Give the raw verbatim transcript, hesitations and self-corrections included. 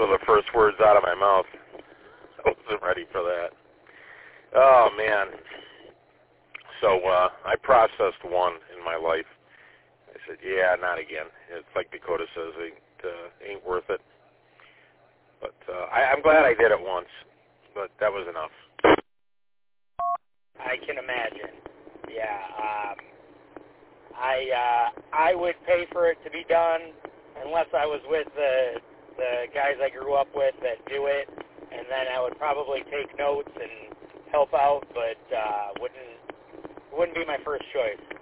were the first words out of my mouth. I wasn't ready for that. Oh, man. So uh, I processed one in my life. I said, yeah, not again. It's like Dakota says, it uh, ain't worth it. But uh, I, I'm glad I did it once, but that was enough. I can imagine. Yeah. Um, I uh, I would pay for it to be done unless I was with the the guys I grew up with that do it, and then I would probably take notes and help out, but uh, wouldn't wouldn't be my first choice.